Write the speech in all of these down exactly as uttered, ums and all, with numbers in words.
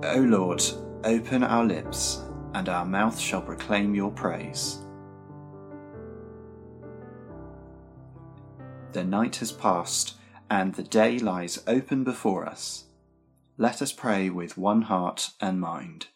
O Lord, open our lips, and our mouth shall proclaim your praise. The night has passed, and the day lies open before us. Let us pray with one heart and mind.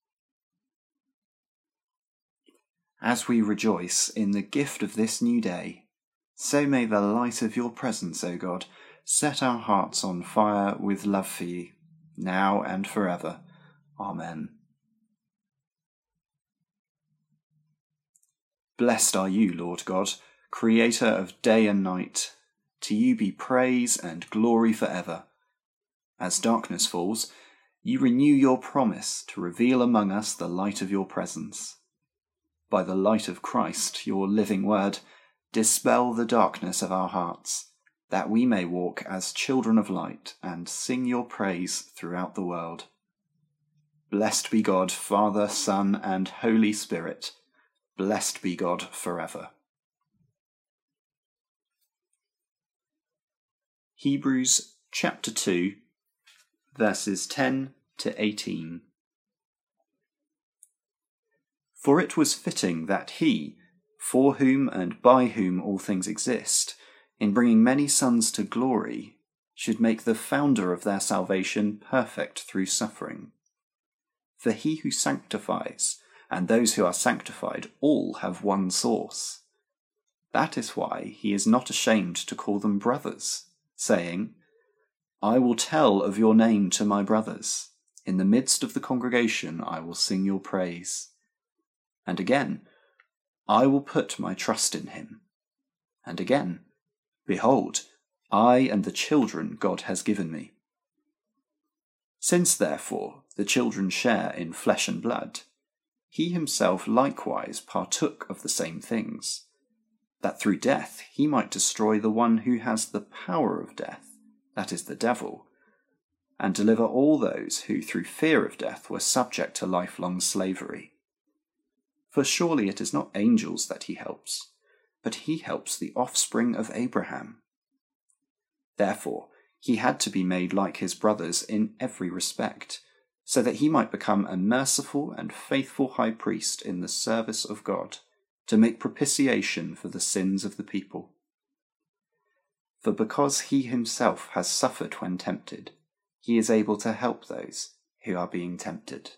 As we rejoice in the gift of this new day, so may the light of your presence, O God, set our hearts on fire with love for you, now and forever. Amen. Blessed are you, Lord God, Creator of day and night. To you be praise and glory forever. As darkness falls, you renew your promise to reveal among us the light of your presence. By the light of Christ, your living word, dispel the darkness of our hearts, that we may walk as children of light and sing your praise throughout the world. Blessed be God, Father, Son, and Holy Spirit. Blessed be God forever. Hebrews chapter two, verses ten to eighteen. For it was fitting that he, for whom and by whom all things exist, in bringing many sons to glory, should make the founder of their salvation perfect through suffering. For he who sanctifies and those who are sanctified all have one source. That is why he is not ashamed to call them brothers, saying, I will tell of your name to my brothers. In the midst of the congregation I will sing your praise. And again, I will put my trust in him. And again, behold, I and the children God has given me. Since therefore the children share in flesh and blood, he himself likewise partook of the same things, that through death he might destroy the one who has the power of death, that is the devil, and deliver all those who through fear of death were subject to lifelong slavery. For surely it is not angels that he helps, but he helps the offspring of Abraham. Therefore he had to be made like his brothers in every respect, so that he might become a merciful and faithful high priest in the service of God, to make propitiation for the sins of the people. For because he himself has suffered when tempted, he is able to help those who are being tempted.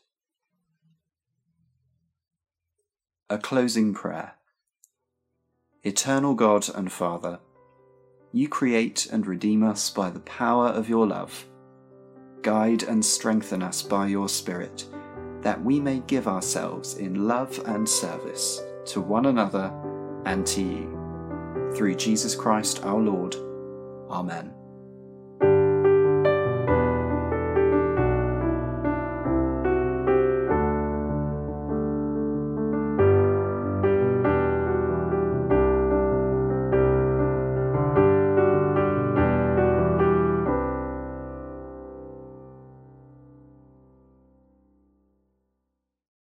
A closing prayer. Eternal God and Father, you create and redeem us by the power of your love. Guide and strengthen us by your Spirit, that we may give ourselves in love and service to one another and to you. Through Jesus Christ our Lord. Amen.